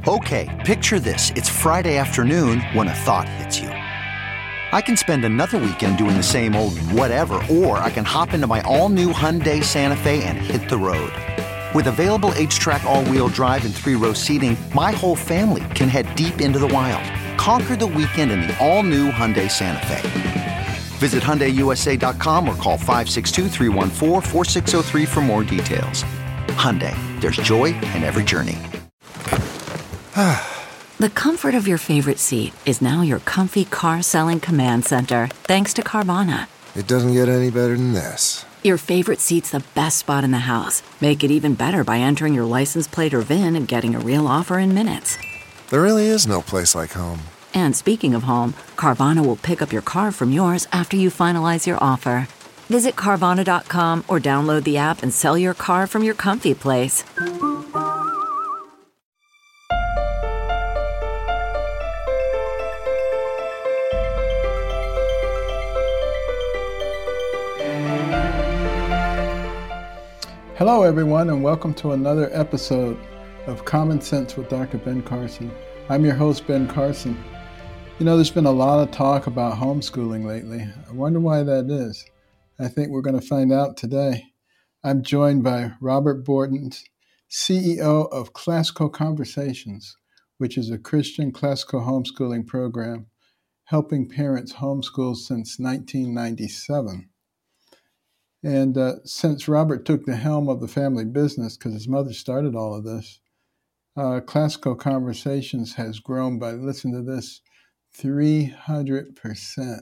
Okay, picture this. It's Friday afternoon when a thought hits you. I can spend another weekend doing the same old whatever, or I can hop into my all-new Hyundai Santa Fe and hit the road. With available H-Track all-wheel drive and 3-row seating, my whole family can head deep into the wild. Conquer the weekend in the all-new Hyundai Santa Fe. Visit HyundaiUSA.com or call 562-314-4603 for more details. Hyundai, there's joy in every journey. The comfort of your favorite seat is now your comfy car selling command center, thanks to Carvana. It doesn't get any better than this. Your favorite seat's the best spot in the house. Make it even better by entering your license plate or VIN and getting a real offer in minutes. There really is no place like home. And speaking of home, Carvana will pick up your car from yours after you finalize your offer. Visit Carvana.com or download the app and sell your car from your comfy place. Hello, everyone, and welcome to another episode of Common Sense with Dr. Ben Carson. I'm your host, Ben Carson. You know, there's been a lot of talk about homeschooling lately. I wonder why that is. I think we're going to find out today. I'm joined by Robert Bortons, CEO of Classical Conversations, which is a Christian classical homeschooling program helping parents homeschool since 1997. And since Robert took the helm of the family business, because his mother started all of this, Classical Conversations has grown by, listen to this, 300%,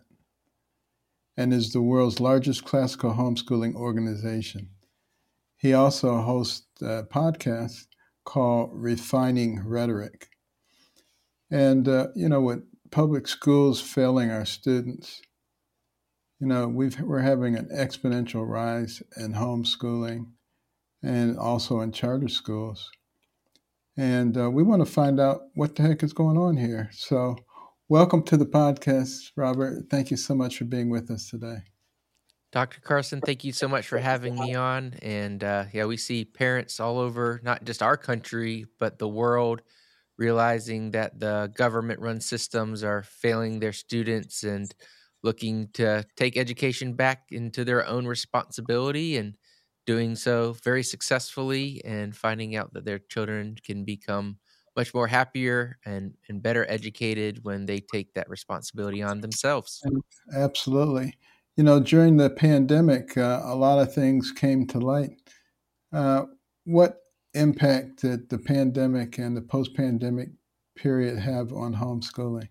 and is the world's largest classical homeschooling organization. He also hosts a podcast called Refining Rhetoric. And, with public schools failing our students, we're having an exponential rise in homeschooling and also in charter schools. And we want to find out what the heck is going on here. So welcome to the podcast, Robert. Thank you so much for being with us today. Dr. Carson, thank you so much for having me on. And we see parents all over, not just our country, but the world, realizing that the government-run systems are failing their students and looking to take education back into their own responsibility and doing so very successfully, and finding out that their children can become much more happier and better educated when they take that responsibility on themselves. Absolutely. During the pandemic, a lot of things came to light. What impact did the pandemic and the post-pandemic period have on homeschooling?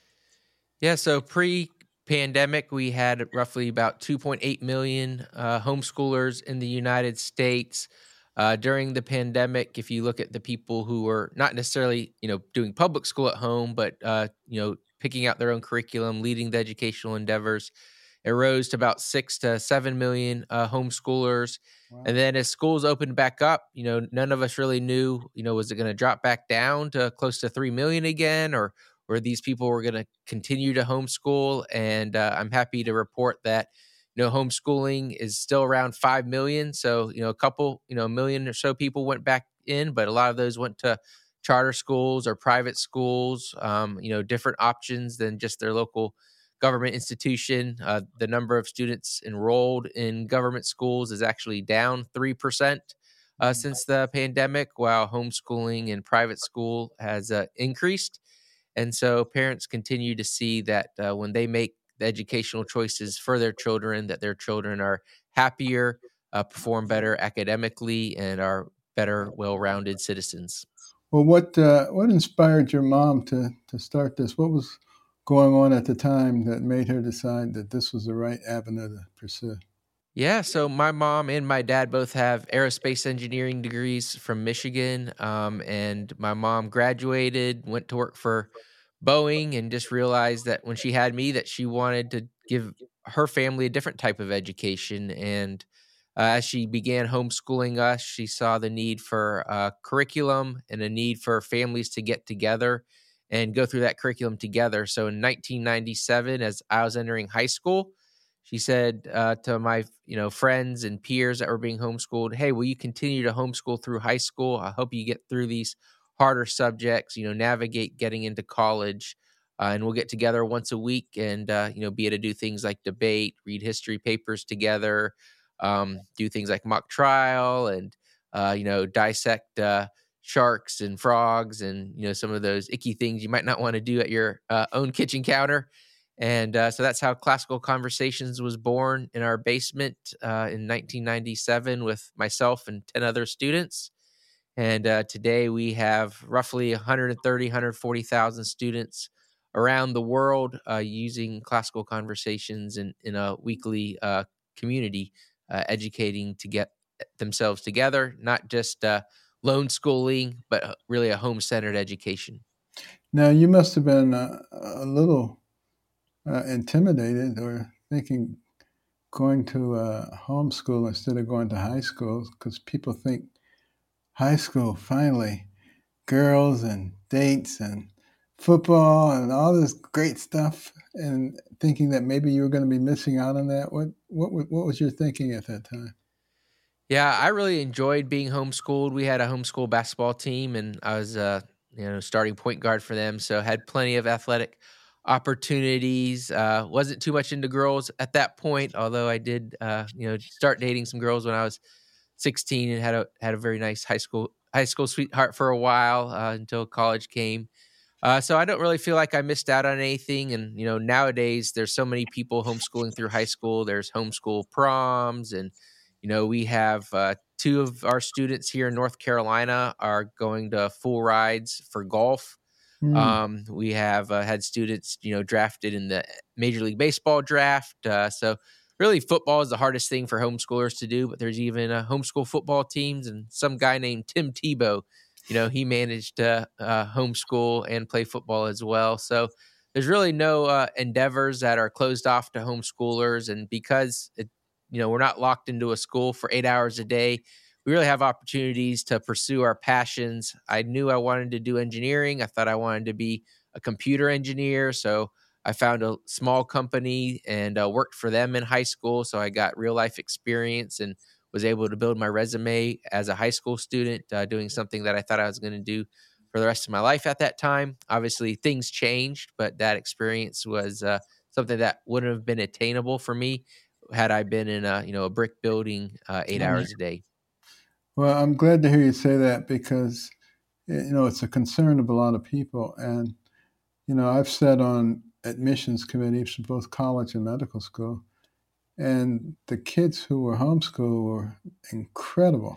Yeah, so pre-pandemic, we had roughly about 2.8 million homeschoolers in the United States. During the pandemic, if you look at the people who were not necessarily, doing public school at home, but, picking out their own curriculum, leading the educational endeavors, it rose to about 6 to 7 million homeschoolers. Wow. And then as schools opened back up, none of us really knew, was it going to drop back down to close to 3 million again, or these people were going to continue to homeschool. And I'm happy to report that, homeschooling is still around 5 million. So, a couple, a million or so people went back in, but a lot of those went to charter schools or private schools, different options than just their local government institution. The number of students enrolled in government schools is actually down 3% since the pandemic, while homeschooling in private school has increased. And so parents continue to see that when they make the educational choices for their children, that their children are happier, perform better academically, and are better, well-rounded citizens. Well, what inspired your mom to start this? What was going on at the time that made her decide that this was the right avenue to pursue? Yeah, so my mom and my dad both have aerospace engineering degrees from Michigan, and my mom graduated, went to work for Boeing, and just realized that when she had me, that she wanted to give her family a different type of education. And as she began homeschooling us, she saw the need for curriculum and a need for families to get together and go through that curriculum together. So in 1997, as I was entering high school, she said to my friends and peers that were being homeschooled, "Hey, will you continue to homeschool through high school? I hope you get through these harder subjects, navigate getting into college. And we'll get together once a week and, be able to do things like debate, read history papers together, do things like mock trial and, dissect sharks and frogs and, some of those icky things you might not want to do at your own kitchen counter. And so that's how Classical Conversations was born in our basement in 1997 with myself and 10 other students. And today we have roughly 130, 140,000 students around the world using Classical Conversations in a weekly community, educating to get themselves together, not just lone schooling, but really a home-centered education. Now, you must have been a little intimidated or thinking going to homeschool instead of going to high school, because people think high school, finally, girls and dates and football and all this great stuff, and thinking that maybe you were going to be missing out on that. What was your thinking at that time? Yeah, I really enjoyed being homeschooled. We had a homeschool basketball team, and I was, starting point guard for them. So had plenty of athletic opportunities. Wasn't too much into girls at that point, although I did, start dating some girls when I was 16 and had a very nice high school sweetheart for a while until college came. So I don't really feel like I missed out on anything. And, nowadays there's so many people homeschooling through high school. There's homeschool proms. And, we have two of our students here in North Carolina are going to full rides for golf. We have had students, drafted in the Major League Baseball draft. So really football is the hardest thing for homeschoolers to do, but there's even homeschool football teams, and some guy named Tim Tebow, he managed to homeschool and play football as well. So there's really no endeavors that are closed off to homeschoolers. And because, we're not locked into a school for 8 hours a day, we really have opportunities to pursue our passions. I knew I wanted to do engineering. I thought I wanted to be a computer engineer. So I found a small company and worked for them in high school. So I got real life experience and was able to build my resume as a high school student, doing something that I thought I was going to do for the rest of my life at that time. Obviously, things changed, but that experience was something that wouldn't have been attainable for me had I been in a brick building 8 hours a day. Well, I'm glad to hear you say that, because, it's a concern of a lot of people. And, I've sat on admissions committees for both college and medical school, and the kids who were homeschooled were incredible.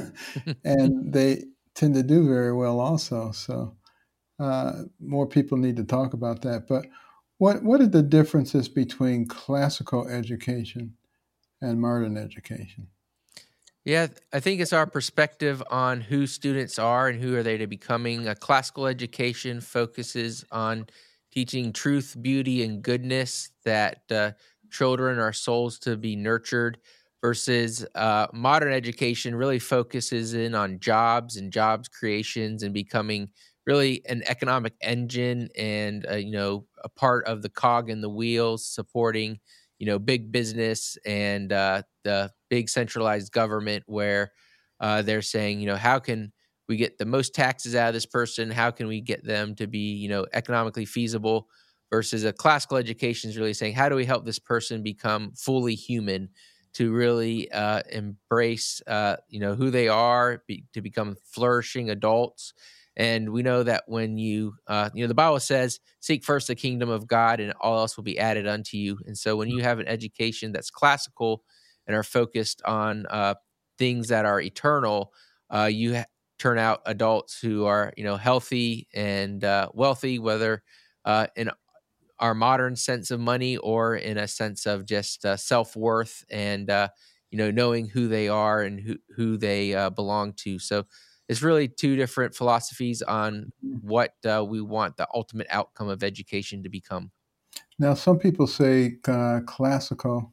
And they tend to do very well also. So more people need to talk about that. But what are the differences between classical education and modern education? Yeah, I think it's our perspective on who students are and who are they to becoming. A classical education focuses on teaching truth, beauty, and goodness, that children are souls to be nurtured, versus modern education really focuses in on jobs and jobs creations and becoming really an economic engine and, a part of the cog in the wheels, supporting big business and the big centralized government, where they're saying, how can we get the most taxes out of this person? How can we get them to be, economically feasible? Versus a classical education is really saying, how do we help this person become fully human, to really embrace, who they are, to become flourishing adults. And we know that when the Bible says, seek first the kingdom of God and all else will be added unto you. And so when you have an education that's classical and are focused on things that are eternal, you turn out adults who are, healthy and wealthy, whether in our modern sense of money or in a sense of just self-worth and, knowing who they are and who they belong to. So it's really two different philosophies on what we want the ultimate outcome of education to become. Now, some people say classical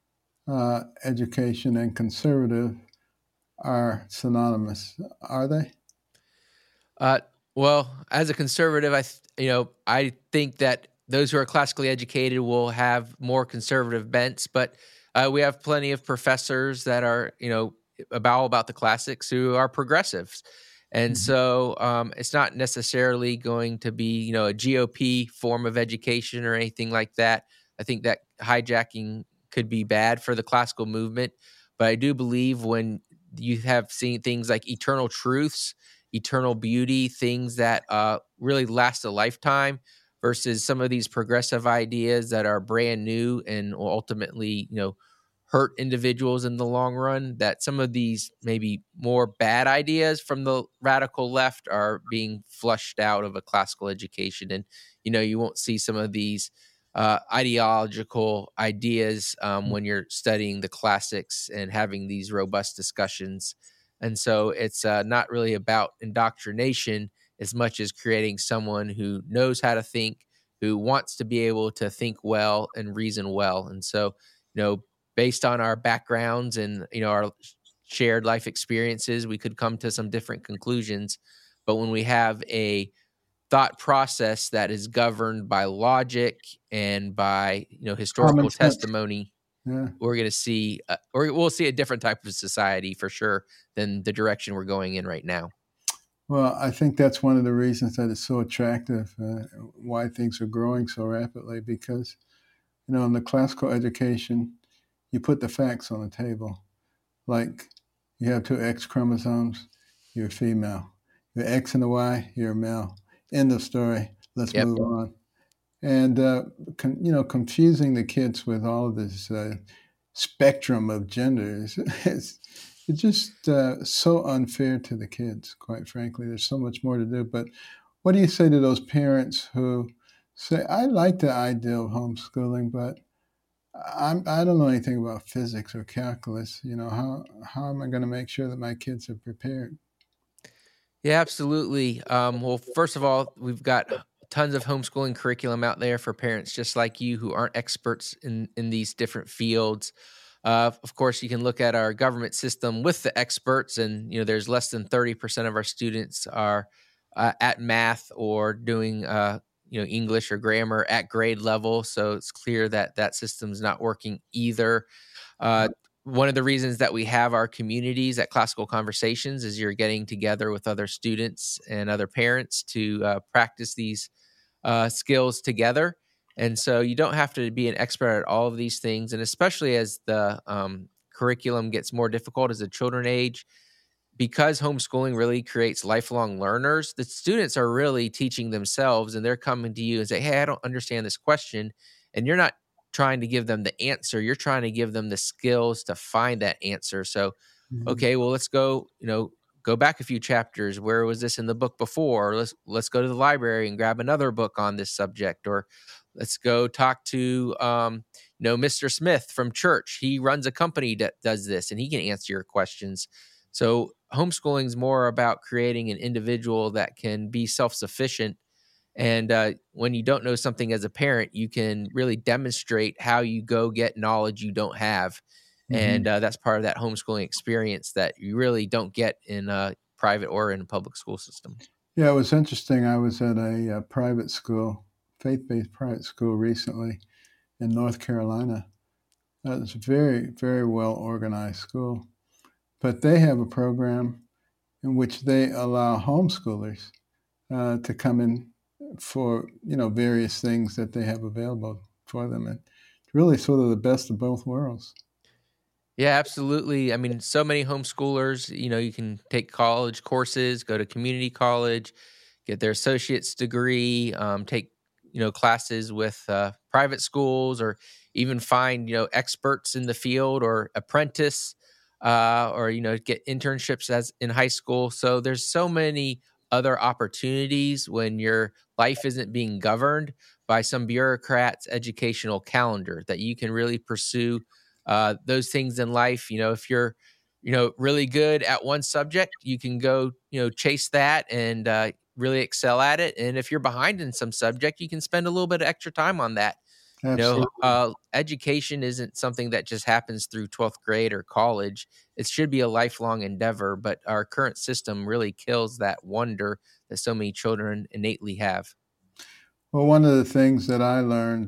education and conservative are synonymous. Are they? Well, as a conservative, I think that those who are classically educated will have more conservative bents, but we have plenty of professors that are, all about the classics who are progressives. And so it's not necessarily going to be, a GOP form of education or anything like that. I think that hijacking could be bad for the classical movement. But I do believe when you have seen things like eternal truths, eternal beauty, things that really last a lifetime versus some of these progressive ideas that are brand new and will ultimately, hurt individuals in the long run, that some of these maybe more bad ideas from the radical left are being flushed out of a classical education. And, you won't see some of these ideological ideas when you're studying the classics and having these robust discussions. And so it's not really about indoctrination as much as creating someone who knows how to think, who wants to be able to think well and reason well. And so, based on our backgrounds and, our shared life experiences, we could come to some different conclusions. But when we have a thought process that is governed by logic and by, historical testimony, we're going to see, or we'll see a different type of society for sure than the direction we're going in right now. Well, I think that's one of the reasons that it's so attractive, why things are growing so rapidly, because, in the classical education, you put the facts on the table. Like, you have two X chromosomes, you're female. You're X and a Y, you're male. End of story. Let's move on. And, confusing the kids with all of this spectrum of genders, it's just so unfair to the kids, quite frankly. There's so much more to do. But what do you say to those parents who say, I like the idea of homeschooling, but I don't know anything about physics or calculus. How am I going to make sure that my kids are prepared? Yeah, absolutely. Well, first of all, we've got tons of homeschooling curriculum out there for parents just like you who aren't experts in these different fields. Of course, you can look at our government system with the experts, and there's less than 30% of our students are at math or doing English or grammar at grade level. So it's clear that that system's not working either. One of the reasons that we have our communities at Classical Conversations is you're getting together with other students and other parents to practice these skills together. And so you don't have to be an expert at all of these things. And especially as the curriculum gets more difficult as the children age, because homeschooling really creates lifelong learners, the students are really teaching themselves, and they're coming to you and say, hey, I don't understand this question. And you're not trying to give them the answer. You're trying to give them the skills to find that answer. So, okay, well, let's go, go back a few chapters. Where was this in the book before? Or let's go to the library and grab another book on this subject. Or let's go talk to, Mr. Smith from church. He runs a company that does this, and he can answer your questions. So homeschooling is more about creating an individual that can be self-sufficient. And when you don't know something as a parent, you can really demonstrate how you go get knowledge you don't have. And that's part of that homeschooling experience that you really don't get in a private or in a public school system. Yeah, it was interesting. I was at a private school, faith-based private school recently in North Carolina. It's a very, very well-organized school. But they have a program in which they allow homeschoolers to come in for, various things that they have available for them. And it's really sort of the best of both worlds. Yeah, absolutely. I mean, so many homeschoolers, you can take college courses, go to community college, get their associate's degree, take, classes with private schools, or even find, experts in the field or apprentice, or, get internships as in high school. So there's so many other opportunities when your life isn't being governed by some bureaucrat's educational calendar, that you can really pursue those things in life. If you're, really good at one subject, you can go, chase that and really excel at it. And if you're behind in some subject, you can spend a little bit of extra time on that. Absolutely. Education isn't something that just happens through 12th grade or college. It should be a lifelong endeavor, but our current system really kills that wonder that so many children innately have. Well, one of the things that I learned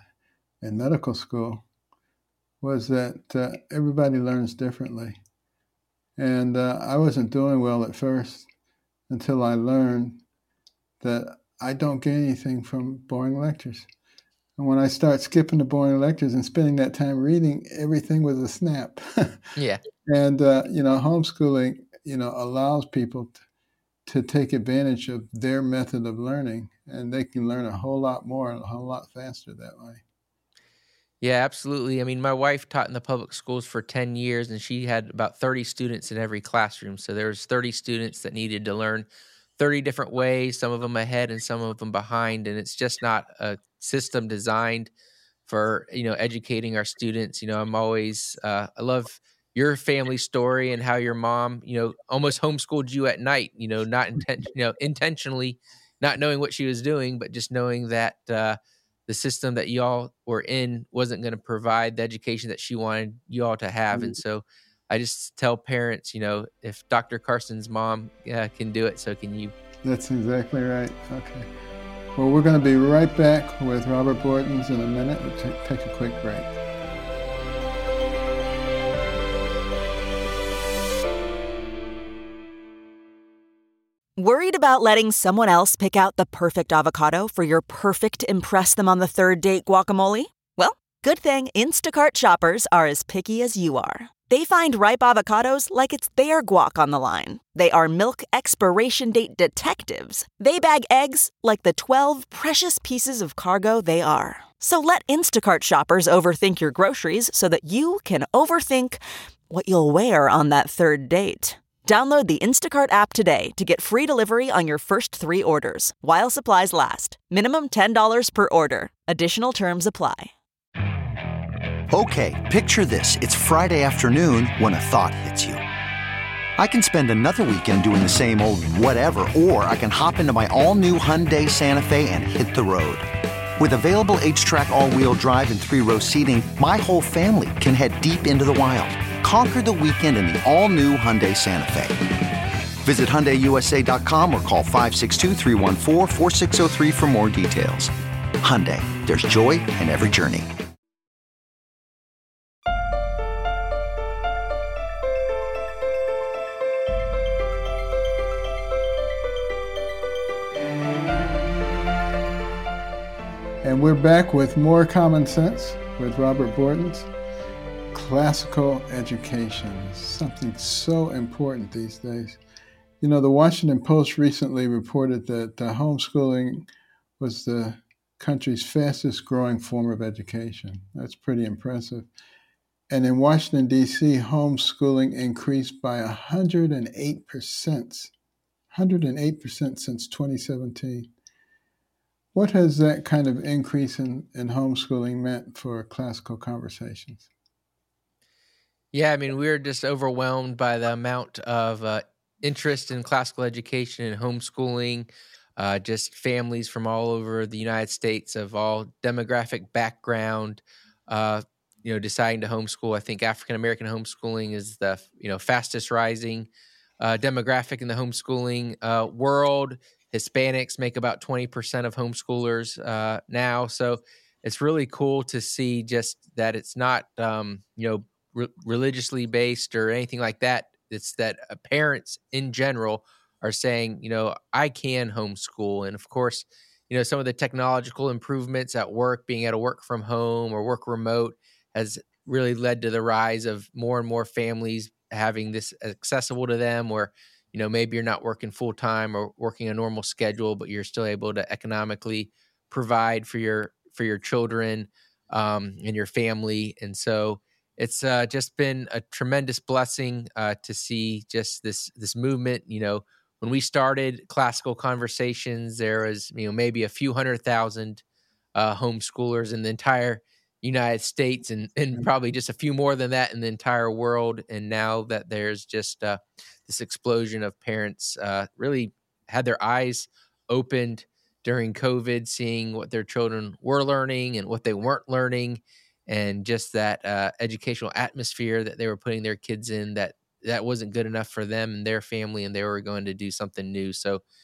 in medical school was that everybody learns differently. And I wasn't doing well at first, until I learned that I don't get anything from boring lectures. And when I start skipping the boring lectures and spending that time reading, everything was a snap. Yeah. And, homeschooling, allows people to take advantage of their method of learning, and they can learn a whole lot more and a whole lot faster that way. Yeah, absolutely. I mean, my wife taught in the public schools for 10 years, and she had about 30 students in every classroom. So there was 30 students that needed to learn 30 different ways, some of them ahead and some of them behind. And it's just not a system designed for, educating our students. I'm always, I love your family story and how your mom, almost homeschooled you at night, intentionally not knowing what she was doing, but just knowing that, the system that y'all were in wasn't going to provide the education that she wanted you all to have. And so I just tell parents, if Dr. Carson's mom can do it, so can you. That's exactly right. Okay. Well, we're going to be right back with Robert Bortons in a minute. We'll take a quick break. Worried about letting someone else pick out the perfect avocado for your perfect impress them on the third date guacamole? Well, good thing Instacart shoppers are as picky as you are. They find ripe avocados like it's their guac on the line. They are milk expiration date detectives. They bag eggs like the 12 precious pieces of cargo they are. So let Instacart shoppers overthink your groceries so that you can overthink what you'll wear on that third date. Download the Instacart app today to get free delivery on your first 3 orders, while supplies last. Minimum $10 per order. Additional terms apply. Okay, picture this. It's Friday afternoon when a thought hits you. I can spend another weekend doing the same old whatever, or I can hop into my all-new Hyundai Santa Fe and hit the road. With available H-Track all-wheel drive and 3-row seating, my whole family can head deep into the wild. Conquer the weekend in the all-new Hyundai Santa Fe. Visit HyundaiUSA.com or call 562-314-4603 for more details. Hyundai, there's joy in every journey. And we're back with more Common Sense with Robert Bortons. Classical education is something so important these days. The Washington Post recently reported that homeschooling was the country's fastest growing form of education. That's pretty impressive. And in Washington, D.C., homeschooling increased by 108%. 108% since 2017. What has that kind of increase in homeschooling meant for classical conversations? Yeah, I mean, we're just overwhelmed by the amount of interest in classical education and homeschooling. Just families from all over the United States of all demographic background, deciding to homeschool. I think African American homeschooling is the fastest rising demographic in the homeschooling world. Hispanics make about 20% of homeschoolers now. So it's really cool to see just that it's not, religiously based or anything like that. It's that parents in general are saying, I can homeschool. And of course, some of the technological improvements at work, being able to work from home or work remote, has really led to the rise of more and more families having this accessible to them, or maybe you're not working full time or working a normal schedule, but you're still able to economically provide for your children and your family. And so it's just been a tremendous blessing to see just this movement. When we started Classical Conversations, there was maybe a few 100,000 homeschoolers in the entire United States, and probably just a few more than that in the entire world. And now that there's just this explosion of parents really had their eyes opened during COVID, seeing what their children were learning and what they weren't learning, and just that educational atmosphere that they were putting their kids in, that wasn't good enough for them and their family, and they were going to do something new. So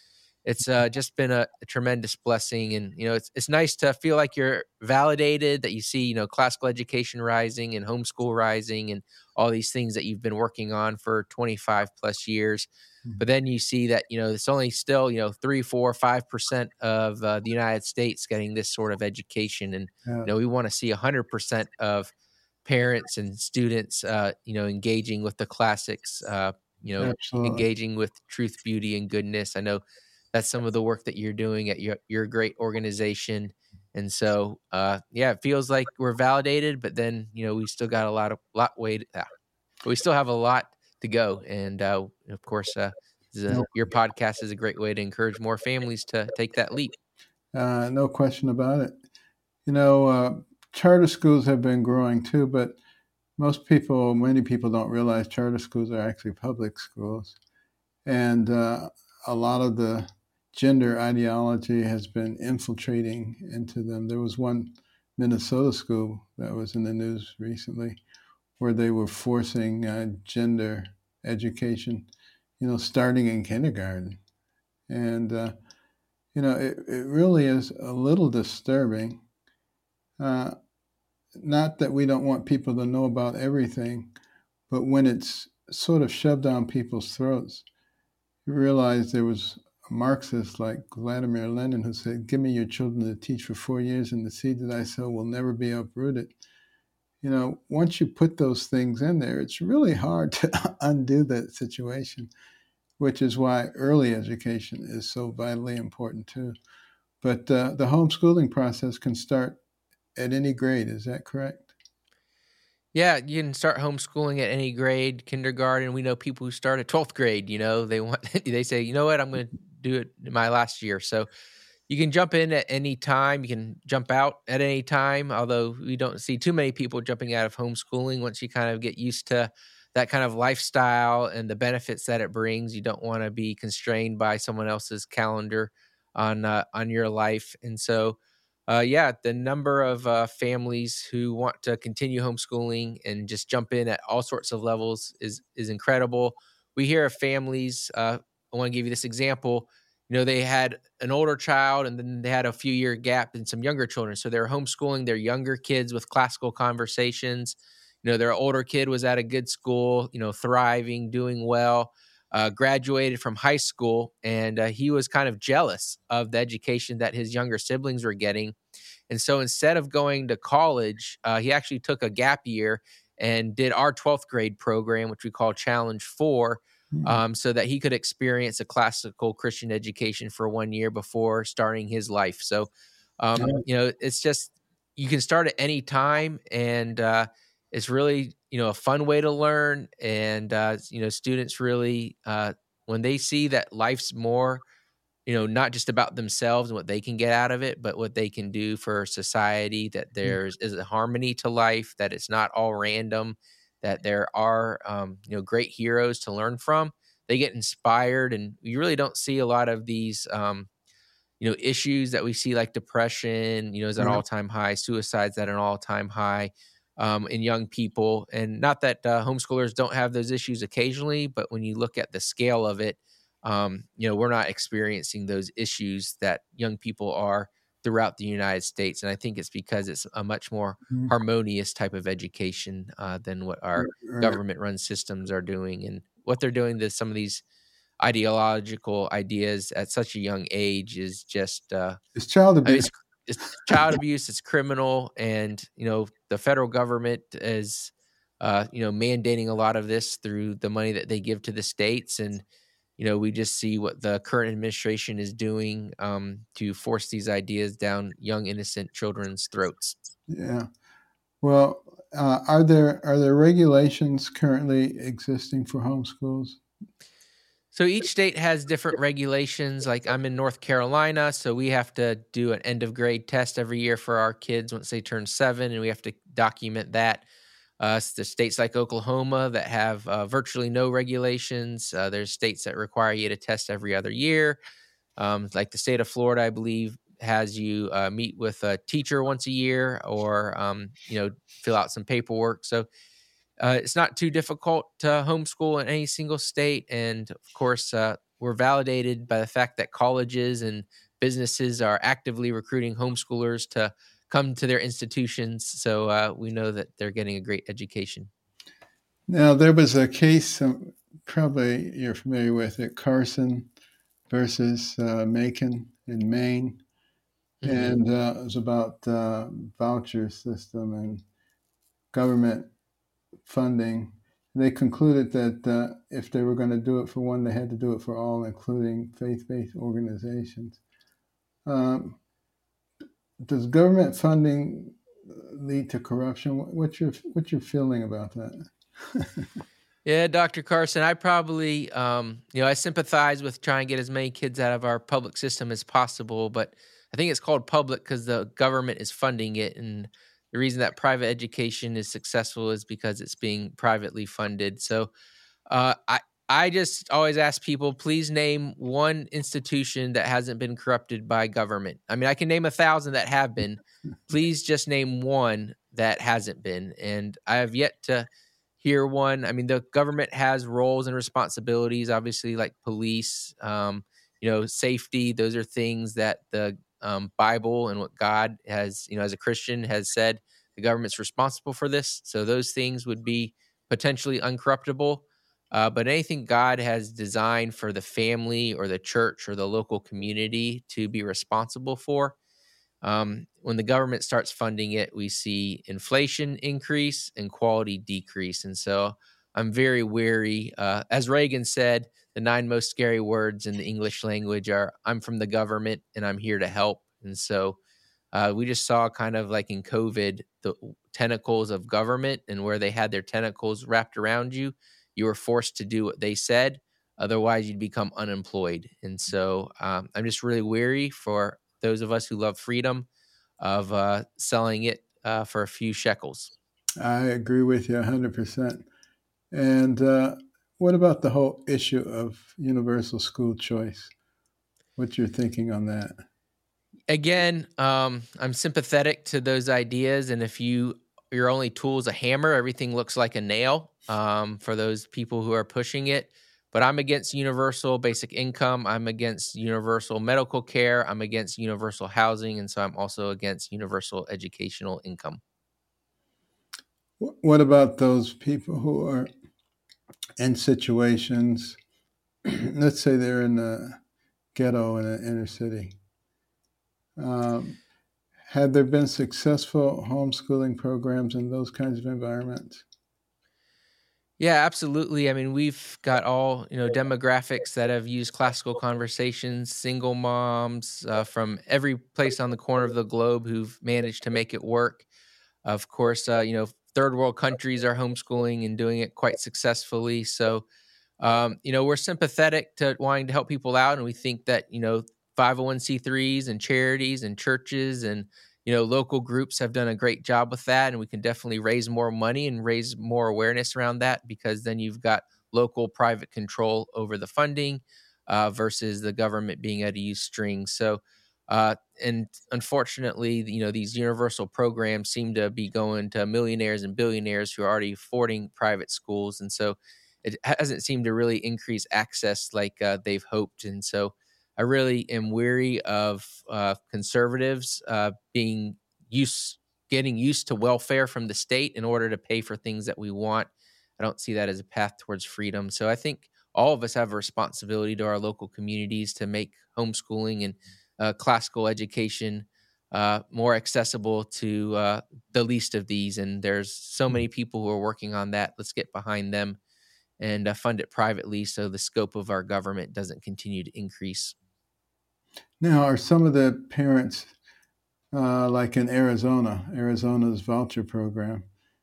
it's just been a tremendous blessing. And, it's nice to feel like you're validated, that you see, classical education rising and homeschool rising and all these things that you've been working on for 25 plus years. But then you see that, it's only still, 3, 4, 5% of the United States getting this sort of education. And, we want to see 100% of parents and students, engaging with the classics, Absolutely. engaging with truth, beauty, and goodness. I know that's some of the work that you're doing at your great organization. And so, it feels like we're validated, but then, we still got we still have a lot to go. And, of course, your podcast is a great way to encourage more families to take that leap. No question about it. Charter schools have been growing too, but many people don't realize charter schools are actually public schools. And a lot of the gender ideology has been infiltrating into them. There was one Minnesota school that was in the news recently where they were forcing gender education, starting in kindergarten. And, it really is a little disturbing. Not that we don't want people to know about everything, but when it's sort of shoved down people's throats, you realize there was a Marxist like Vladimir Lenin who said, "Give me your children to teach for 4 years, and the seed that I sow will never be uprooted." Once you put those things in there, it's really hard to undo that situation, which is why early education is so vitally important too. But the homeschooling process can start at any grade. Is that correct? Yeah, you can start homeschooling at any grade, kindergarten. We know people who start at 12th grade, they say, you know what, I'm going to do it in my last year. So you can jump in at any time. You can jump out at any time, although we don't see too many people jumping out of homeschooling. Once you kind of get used to that kind of lifestyle and the benefits that it brings, you don't want to be constrained by someone else's calendar on your life. And so, the number of families who want to continue homeschooling and just jump in at all sorts of levels is incredible. We hear of families. I want to give you this example. They had an older child and then they had a few year gap in some younger children. So they're homeschooling their younger kids with classical conversations. Their older kid was at a good school, thriving, doing well, graduated from high school, and he was kind of jealous of the education that his younger siblings were getting. And so instead of going to college, he actually took a gap year and did our 12th grade program, which we call Challenge 4, so that he could experience a classical Christian education for 1 year before starting his life. So, it's just, you can start at any time, and it's really, a fun way to learn. And, students really, when they see that life's more, not just about themselves and what they can get out of it, but what they can do for society, that there's is a harmony to life, that it's not all random, that there are, great heroes to learn from. They get inspired, and you really don't see a lot of these, issues that we see, like depression, is at an all-time high, suicides at an all-time high in young people. And not that homeschoolers don't have those issues occasionally, but when you look at the scale of it, we're not experiencing those issues that young people are throughout the United States. And I think it's because it's a much more harmonious type of education than what our government-run systems are doing. And what they're doing to some of these ideological ideas at such a young age is just it's child abuse. It's child abuse. It's criminal. And, the federal government is, mandating a lot of this through the money that they give to the states. And, we just see what the current administration is doing to force these ideas down young, innocent children's throats. Yeah. Well, are there regulations currently existing for homeschools? So each state has different regulations. Like I'm in North Carolina, so we have to do an end of grade test every year for our kids once they turn 7, and we have to document that. The states like Oklahoma that have virtually no regulations. There's states that require you to test every other year. Like the state of Florida, I believe, has you meet with a teacher once a year, or fill out some paperwork. So it's not too difficult to homeschool in any single state. And of course, we're validated by the fact that colleges and businesses are actively recruiting homeschoolers to come to their institutions. So we know that they're getting a great education. Now, there was a case, probably you're familiar with it, Carson versus Macon in Maine. Mm-hmm. And it was about voucher system and government funding. They concluded that if they were going to do it for one, they had to do it for all, including faith-based organizations. Does government funding lead to corruption? What's your feeling about that? Yeah, Dr. Carson, I probably, I sympathize with trying to get as many kids out of our public system as possible, but I think it's called public because the government is funding it. And the reason that private education is successful is because it's being privately funded. So I just always ask people, please name one institution that hasn't been corrupted by government. I mean, I can name 1,000 that have been. Please just name one that hasn't been. And I have yet to hear one. I mean, the government has roles and responsibilities, obviously, like police, safety. Those are things that the Bible and what God has, as a Christian has said, the government's responsible for this. So those things would be potentially uncorruptible. But anything God has designed for the family or the church or the local community to be responsible for, when the government starts funding it, we see inflation increase and quality decrease. And so I'm very wary. As Reagan said, the 9 most scary words in the English language are, I'm from the government and I'm here to help. And so we just saw kind of like in COVID, the tentacles of government, and where they had their tentacles wrapped around you, you were forced to do what they said. Otherwise, you'd become unemployed. And so I'm just really wary for those of us who love freedom of selling it for a few shekels. I agree with you 100%. And what about the whole issue of universal school choice? What's your thinking on that? Again, I'm sympathetic to those ideas. And if your only tool is a hammer, everything looks like a nail for those people who are pushing it. But I'm against universal basic income. I'm against universal medical care. I'm against universal housing. And so I'm also against universal educational income. What about those people who are in situations, let's say they're in a ghetto in an inner city? Have there been successful homeschooling programs in those kinds of environments? Yeah, absolutely. I mean, we've got all, demographics that have used classical conversations, single moms from every place on the corner of the globe who've managed to make it work. Of course, third world countries are homeschooling and doing it quite successfully. So, we're sympathetic to wanting to help people out. And we think that, 501c3s and charities and churches and local groups have done a great job with that, and we can definitely raise more money and raise more awareness around that, because then you've got local private control over the funding versus the government being able to use strings. So, and unfortunately, these universal programs seem to be going to millionaires and billionaires who are already affording private schools, and so it hasn't seemed to really increase access like they've hoped. And so I really am weary of conservatives getting used to welfare from the state in order to pay for things that we want. I don't see that as a path towards freedom. So I think all of us have a responsibility to our local communities to make homeschooling and classical education more accessible to the least of these. And there's so many people who are working on that. Let's get behind them and fund it privately so the scope of our government doesn't continue to increase. Now, are some of the parents, like in Arizona's voucher program,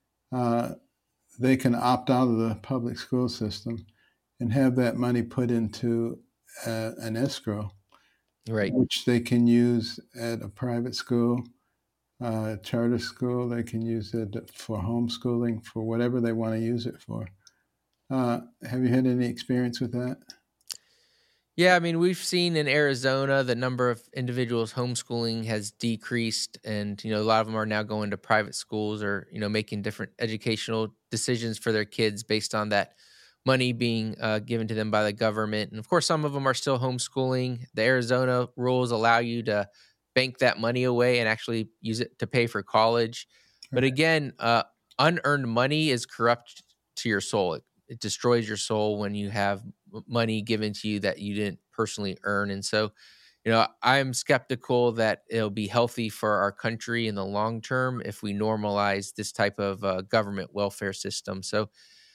they can opt out of the public school system and have that money put into an escrow, right, which they can use at a private school, charter school. They can use it for homeschooling, for whatever they want to use it for. Have you had any experience with that? Yeah, I mean, we've seen in Arizona the number of individuals homeschooling has decreased, and a lot of them are now going to private schools or making different educational decisions for their kids based on that money being given to them by the government. And of course, some of them are still homeschooling. The Arizona rules allow you to bank that money away and actually use it to pay for college. But again, unearned money is corrupt to your soul. It destroys your soul when you have money given to you that you didn't personally earn. And so, I'm skeptical that it'll be healthy for our country in the long term if we normalize this type of government welfare system. So,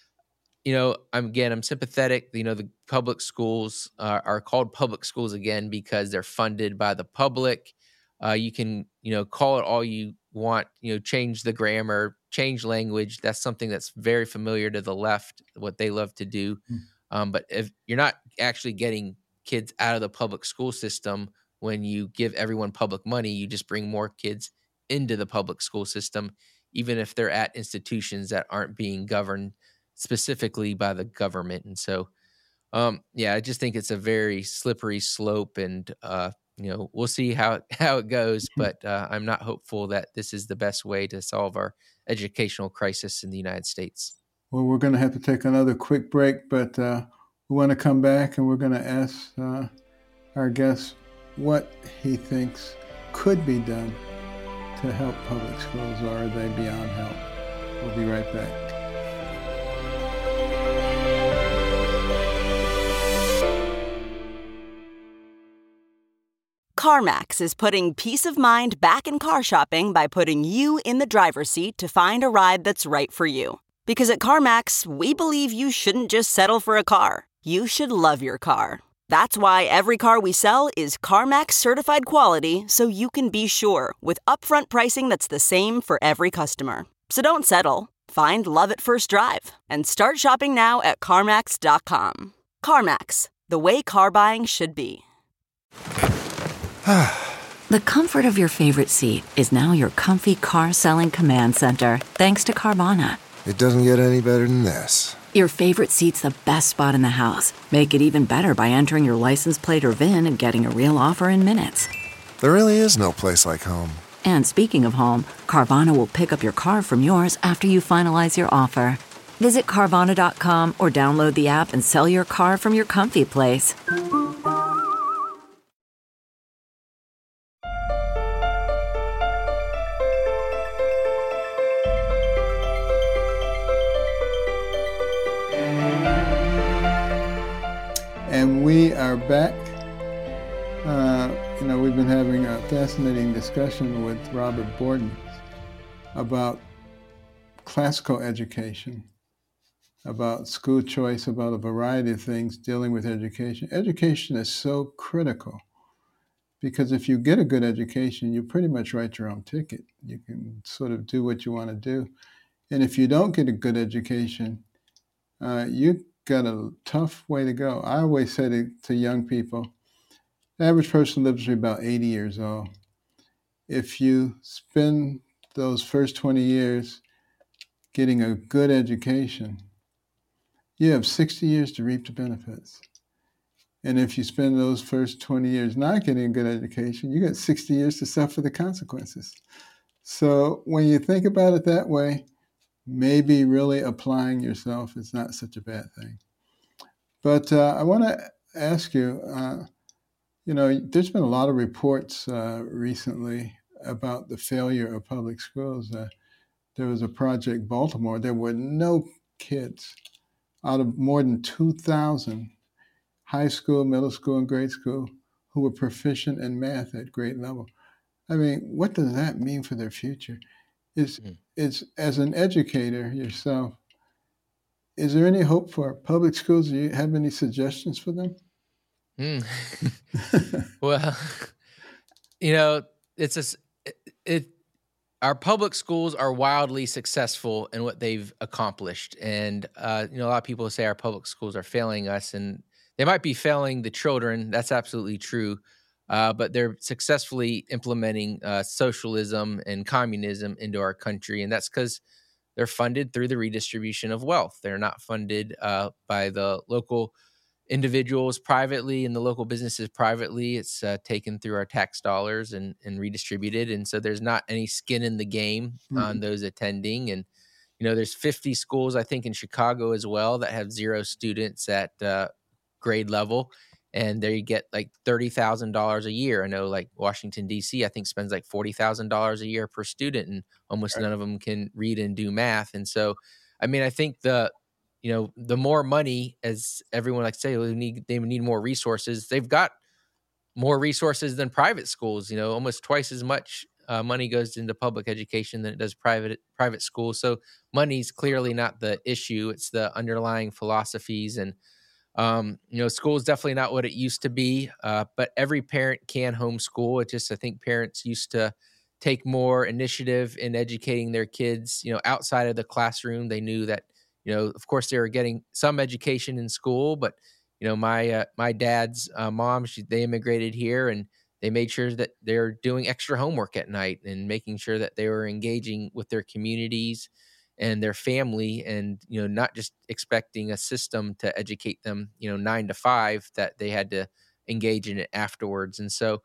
I'm sympathetic. The public schools are called public schools again because they're funded by the public. You can, call it all you want, change the grammar, change language. That's something that's very familiar to the left, what they love to do. But if you're not actually getting kids out of the public school system, when you give everyone public money, you just bring more kids into the public school system, even if they're at institutions that aren't being governed specifically by the government. And so, I just think it's a very slippery slope, and we'll see how it goes. But I'm not hopeful that this is the best way to solve our educational crisis in the United States. Well, we're going to have to take another quick break, but we want to come back and we're going to ask our guest what he thinks could be done to help public schools, or are they beyond help? We'll be right back. CarMax is putting peace of mind back in car shopping by putting you in the driver's seat to find a ride that's right for you. Because at CarMax, we believe you shouldn't just settle for a car. You should love your car. That's why every car we sell is CarMax certified quality, so you can be sure with upfront pricing that's the same for every customer. So don't settle. Find love at first drive and start shopping now at CarMax.com. CarMax, the way car buying should be. The comfort of your favorite seat is now your comfy car selling command center, thanks to Carvana. It doesn't get any better than this. Your favorite seat's the best spot in the house. Make it even better by entering your license plate or VIN and getting a real offer in minutes. There really is no place like home. And speaking of home, Carvana will pick up your car from yours after you finalize your offer. Visit Carvana.com or download the app and sell your car from your comfy place. And we are back. We've been having a fascinating discussion with Robert Borden about classical education, about school choice, about a variety of things dealing with education. Education is so critical because if you get a good education, you pretty much write your own ticket. You can sort of do what you want to do. And if you don't get a good education, you got a tough way to go. I always say to young people, the average person lives to be about 80 years old. If you spend those first 20 years getting a good education, you have 60 years to reap the benefits. And if you spend those first 20 years not getting a good education, you got 60 years to suffer the consequences. So when you think about it that way, maybe really applying yourself is not such a bad thing. But I want to ask you, there's been a lot of reports recently about the failure of public schools. There was a Project Baltimore. There were no kids out of more than 2,000 high school, middle school, and grade school who were proficient in math at grade level. I mean, what does that mean for their future? It's as an educator yourself, is there any hope for public schools? Do you have any suggestions for them? Well, our public schools are wildly successful in what they've accomplished. And, a lot of people say our public schools are failing us, and they might be failing the children. That's absolutely true. But they're successfully implementing socialism and communism into our country. And that's because they're funded through the redistribution of wealth. They're not funded by the local individuals privately and the local businesses privately. It's taken through our tax dollars and redistributed. And so there's not any skin in the game on those attending. And, There's 50 schools, I think, in Chicago as well that have 0 students at grade level. And there you get like $30,000 a year. I know like Washington, D.C., I think spends like $40,000 a year per student, and almost none of them can read and do math. And so, I mean, I think the more money, as everyone likes to say, they need more resources. They've got more resources than private schools. Almost twice as much money goes into public education than it does private schools. So money's clearly not the issue. It's the underlying philosophies. And school is definitely not what it used to be, but every parent can homeschool. I think parents used to take more initiative in educating their kids, outside of the classroom. They knew that, of course they were getting some education in school, but, my dad's mom, they immigrated here, and they made sure that they're doing extra homework at night and making sure that they were engaging with their communities and their family, and not just expecting a system to educate them 9 to 5, that they had to engage in it afterwards. And so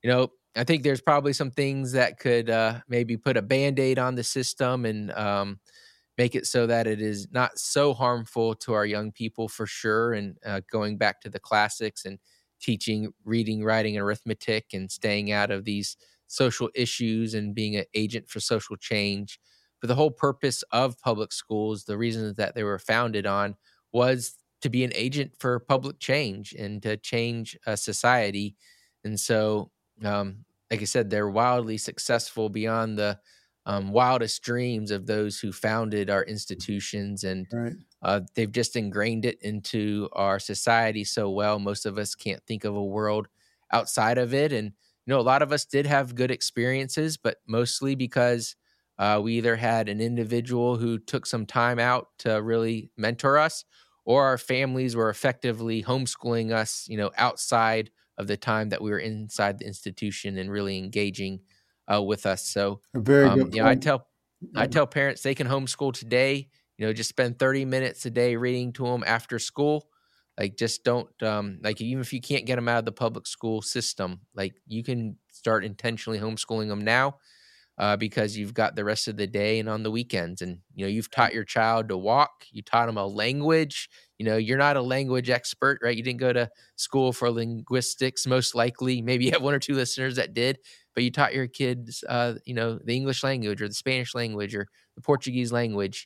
I think there's probably some things that could maybe put a Band-Aid on the system and make it so that it is not so harmful to our young people, for sure. And going back to the classics and teaching reading, writing, and arithmetic, and staying out of these social issues and being an agent for social change. But the whole purpose of public schools, the reason that they were founded on, was to be an agent for public change and to change society. And so, like I said, they're wildly successful beyond the wildest dreams of those who founded our institutions. And they've just ingrained it into our society so well. Most of us can't think of a world outside of it. And, a lot of us did have good experiences, but mostly because we either had an individual who took some time out to really mentor us, or our families were effectively homeschooling us, outside of the time that we were inside the institution and really engaging with us. So, a very good point. I tell parents they can homeschool today. Just spend 30 minutes a day reading to them after school. Like, just don't even if you can't get them out of the public school system, like, you can start intentionally homeschooling them now. Because you've got the rest of the day and on the weekends, and you've taught your child to walk, you taught them a language. You're not a language expert, right? You didn't go to school for linguistics, most likely. Maybe you have 1 or 2 listeners that did, but you taught your kids, the English language or the Spanish language or the Portuguese language.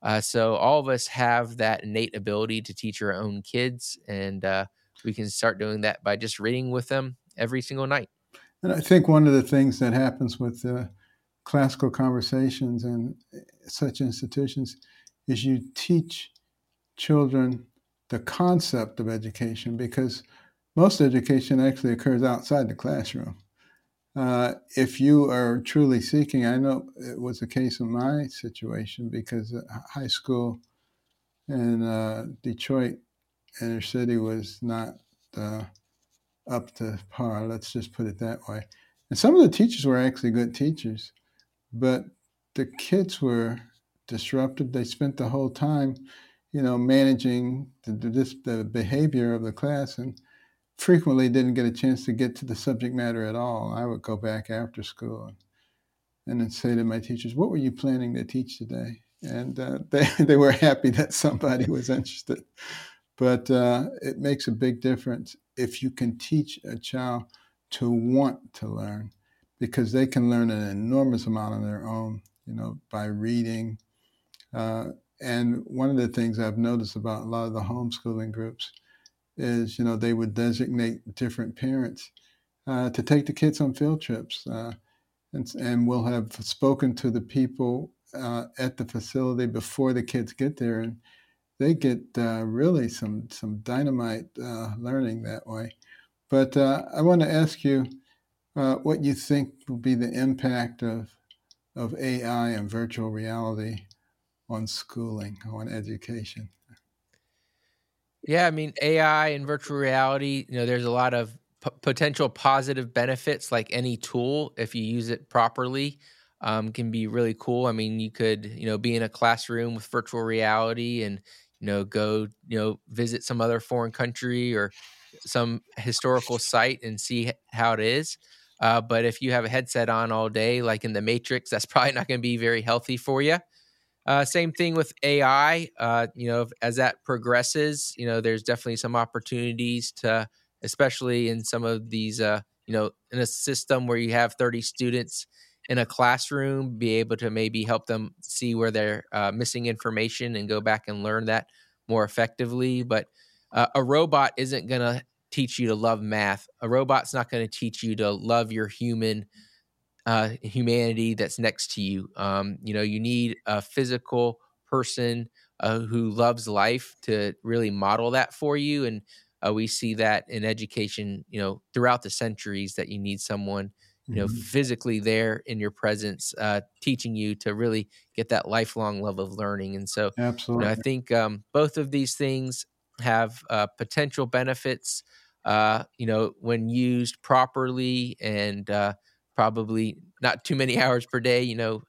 So all of us have that innate ability to teach our own kids, and we can start doing that by just reading with them every single night. And I think one of the things that happens with classical conversations and such institutions is you teach children the concept of education, because most education actually occurs outside the classroom. If you are truly seeking, I know it was the case in my situation, because high school in Detroit inner city was not up to par, let's just put it that way. And some of the teachers were actually good teachers, but the kids were disruptive. They spent the whole time, managing the behavior of the class, and frequently didn't get a chance to get to the subject matter at all. I would go back after school and then say to my teachers, "What were you planning to teach today?" And they were happy that somebody was interested. But it makes a big difference if you can teach a child to want to learn, because they can learn an enormous amount on their own, by reading. And one of the things I've noticed about a lot of the homeschooling groups is, they would designate different parents to take the kids on field trips. And we'll have spoken to the people at the facility before the kids get there, and they get really some dynamite learning that way. But I want to ask you what you think will be the impact of AI and virtual reality on schooling, on education. Yeah, I mean, AI and virtual reality, there's a lot of potential positive benefits. Like any tool, if you use it properly, can be really cool. I mean, you could, be in a classroom with virtual reality and, go, visit some other foreign country or some historical site and see how it is. But if you have a headset on all day, like in the Matrix, that's probably not going to be very healthy for you. Same thing with AI. As that progresses, there's definitely some opportunities to, especially in some of these, in a system where you have 30 students in a classroom, be able to maybe help them see where they're missing information and go back and learn that more effectively. But a robot isn't going to teach you to love math. A robot's not going to teach you to love your humanity that's next to you. You need a physical person who loves life to really model that for you. And we see that in education, throughout the centuries, that you need someone, physically there in your presence, teaching you to really get that lifelong love of learning. And so, Absolutely. I think both of these things have potential benefits, when used properly and probably not too many hours per day,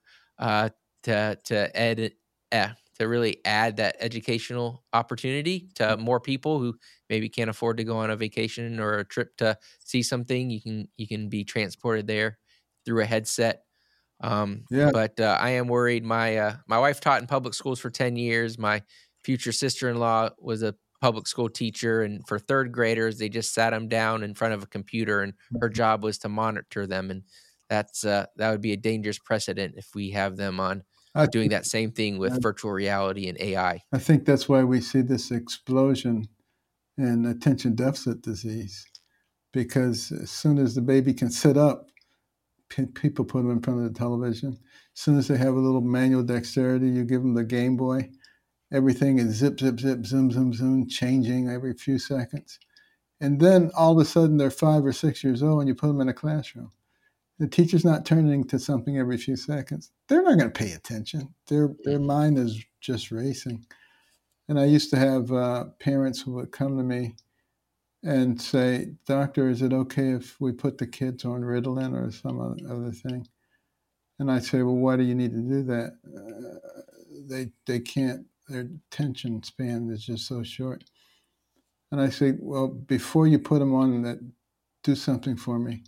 to really add that educational opportunity to more people who maybe can't afford to go on a vacation or a trip to see something. You can be transported there through a headset. Yeah. But I am worried. My wife taught in public schools for 10 years. My future sister-in-law was a public school teacher, and for third graders, they just sat them down in front of a computer, and her job was to monitor them. And that would be a dangerous precedent if we have them on doing that same thing with virtual reality and AI. I think that's why we see this explosion in attention deficit disease, because as soon as the baby can sit up, people put them in front of the television. As soon as they have a little manual dexterity, you give them the Game Boy. Everything is zip, zip, zip, zoom, zoom, zoom, changing every few seconds. And then all of a sudden they're 5 or 6 years old and you put them in a classroom. The teacher's not turning to something every few seconds. They're not going to pay attention. Their mind is just racing. And I used to have parents who would come to me and say, "Doctor, is it okay if we put the kids on Ritalin or some other thing?" And I say, "Well, why do you need to do that?" They can't. Their attention span is just so short. And I say, "Well, before you put them on that, do something for me.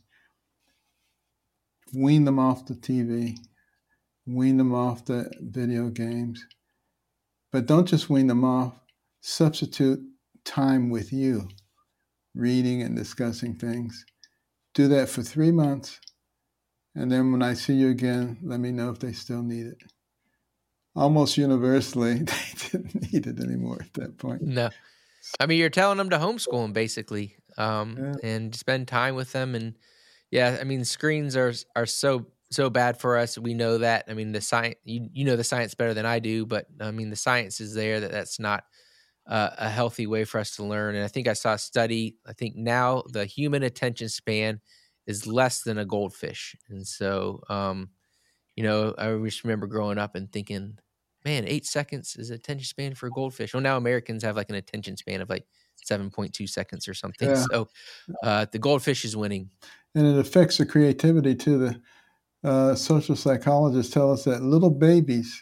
Wean them off the TV, wean them off the video games, but don't just wean them off. Substitute time with you, reading and discussing things. Do that for 3 months, and then when I see you again, let me know if they still need it." Almost universally, they didn't need it anymore at that point. No. I mean, you're telling them to homeschool them basically, and spend time with them. And yeah, I mean, screens are so bad for us. We know that. I mean, the science, you know the science better than I do, but I mean, the science is there that's not a healthy way for us to learn. And I think I saw a study. I think now the human attention span is less than a goldfish. And so, I just remember growing up and thinking, man, 8 seconds is attention span for a goldfish. Well, now Americans have like an attention span of like 7.2 seconds or something. Yeah. So the goldfish is winning. And it affects the creativity too. The social psychologists tell us that little babies,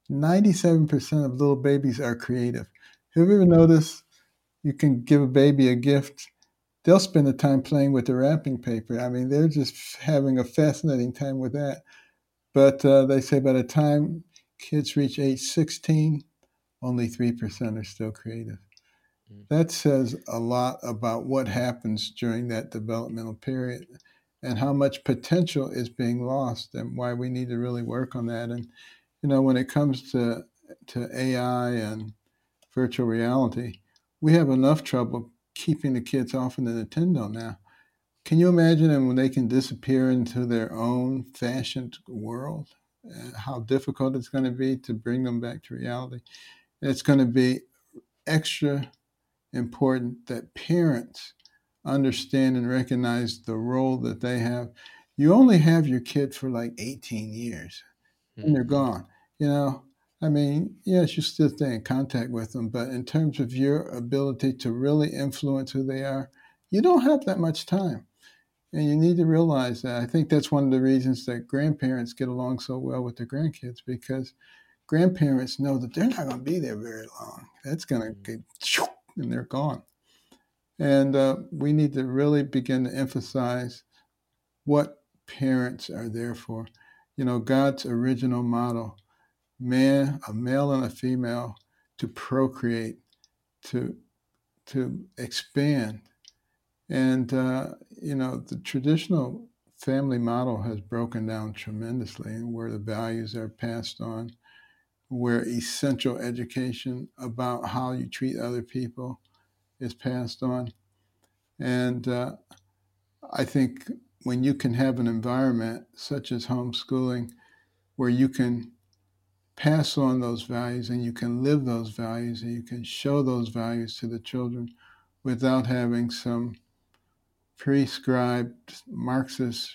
97% of little babies are creative. Have you ever noticed you can give a baby a gift? They'll spend the time playing with the wrapping paper. I mean, they're just having a fascinating time with that. But they say by the time kids reach age 16, only 3% are still creative. That says a lot about what happens during that developmental period and how much potential is being lost and why we need to really work on that. And, when it comes to AI and virtual reality, we have enough trouble keeping the kids off of the Nintendo now. Can you imagine them when they can disappear into their own fashioned world? How difficult it's going to be to bring them back to reality. It's going to be extra important that parents understand and recognize the role that they have. You only have your kid for like 18 years and they're gone. I mean, yes, you still stay in contact with them, but in terms of your ability to really influence who they are, you don't have that much time. And you need to realize that. I think that's one of the reasons that grandparents get along so well with their grandkids, because grandparents know that they're not going to be there very long. That's going to get, and they're gone. And we need to really begin to emphasize what parents are there for. God's original model a male and a female, to procreate, to expand. And, the traditional family model has broken down tremendously, where the values are passed on, where essential education about how you treat other people is passed on. And I think when you can have an environment such as homeschooling where you can pass on those values and you can live those values and you can show those values to the children without having some prescribed Marxist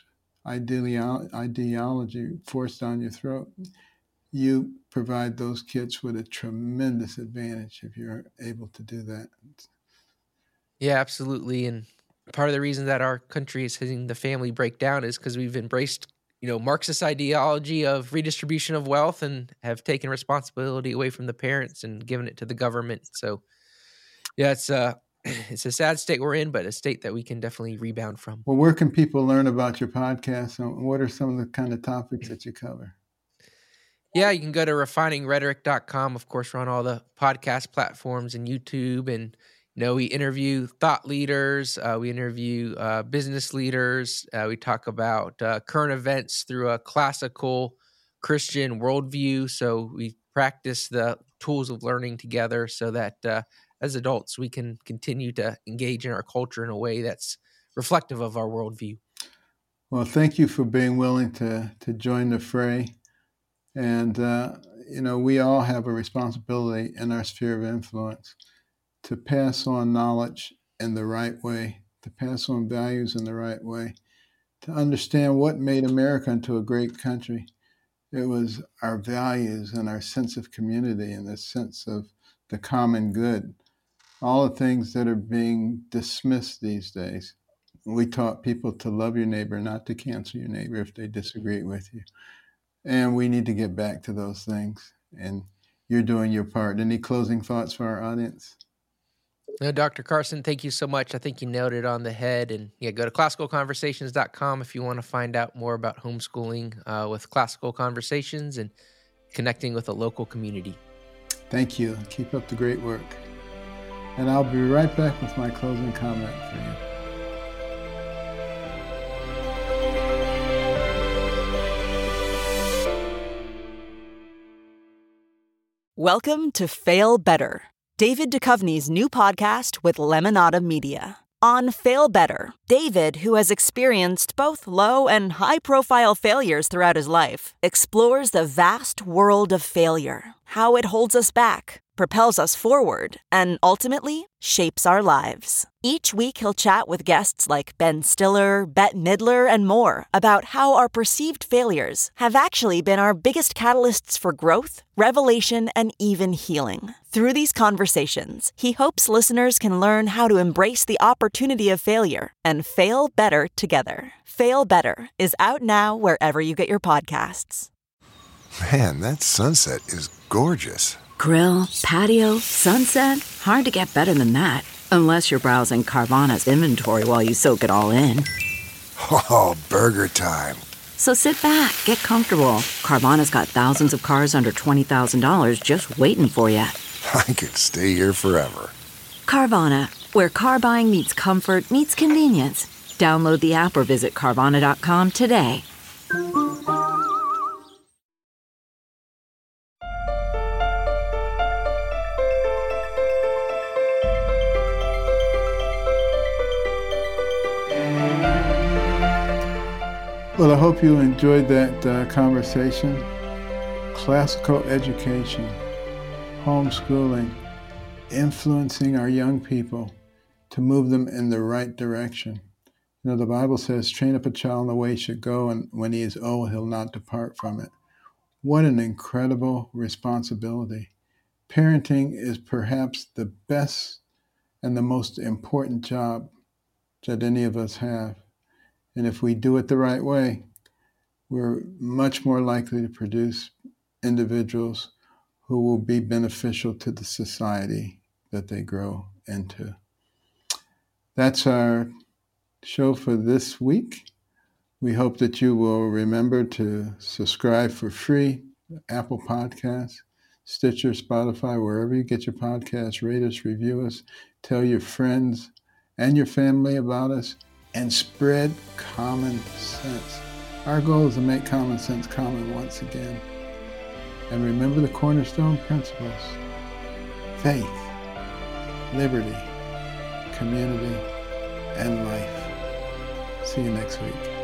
ideology forced down your throat, you provide those kids with a tremendous advantage if you're able to do that. Yeah, absolutely. And part of the reason that our country is hitting the family breakdown is because we've embraced, Marxist ideology of redistribution of wealth and have taken responsibility away from the parents and given it to the government. So, yeah, it's a sad state we're in, but a state that we can definitely rebound from. Well, where can people learn about your podcast, and what are some of the kind of topics that you cover? Yeah, you can go to refiningrhetoric.com. Of course, we're on all the podcast platforms and YouTube. And, we interview thought leaders. We interview business leaders. We talk about current events through a classical Christian worldview. So we practice the tools of learning together so that as adults, we can continue to engage in our culture in a way that's reflective of our worldview. Well, thank you for being willing to join the fray. And, we all have a responsibility in our sphere of influence to pass on knowledge in the right way, to pass on values in the right way, to understand what made America into a great country. It was our values and our sense of community and the sense of the common good, all the things that are being dismissed these days. We taught people to love your neighbor, not to cancel your neighbor if they disagree with you. And we need to get back to those things. And you're doing your part. Any closing thoughts for our audience? No, Dr. Carson, thank you so much. I think you nailed it on the head. And go to classicalconversations.com if you want to find out more about homeschooling with Classical Conversations and connecting with a local community. Thank you. Keep up the great work. And I'll be right back with my closing comment for you. Welcome to Fail Better, David Duchovny's new podcast with Lemonada Media. On Fail Better, David, who has experienced both low and high-profile failures throughout his life, explores the vast world of failure, how it holds us back, propels us forward, and ultimately shapes our lives. Each week he'll chat with guests like Ben Stiller, Bette Midler, and more about how our perceived failures have actually been our biggest catalysts for growth, revelation, and even healing. Through these conversations, he hopes listeners can learn how to embrace the opportunity of failure and fail better together. Fail Better is out now wherever you get your podcasts. Man, that sunset is gorgeous. Grill, patio, sunset. Hard to get better than that. Unless you're browsing Carvana's inventory while you soak it all in. Oh, burger time. So sit back, get comfortable. Carvana's got thousands of cars under $20,000 just waiting for you. I could stay here forever. Carvana, where car buying meets comfort, meets convenience. Download the app or visit Carvana.com today. Well, I hope you enjoyed that conversation. Classical education, homeschooling, influencing our young people to move them in the right direction. The Bible says, train up a child in the way he should go, and when he is old, he'll not depart from it. What an incredible responsibility. Parenting is perhaps the best and the most important job that any of us have. And if we do it the right way, we're much more likely to produce individuals who will be beneficial to the society that they grow into. That's our show for this week. We hope that you will remember to subscribe for free Apple Podcasts, Stitcher, Spotify, wherever you get your podcasts. Rate us, review us, tell your friends and your family about us, and spread common sense. Our goal is to make common sense common once again. And remember the cornerstone principles: faith, liberty, community, and life. See you next week.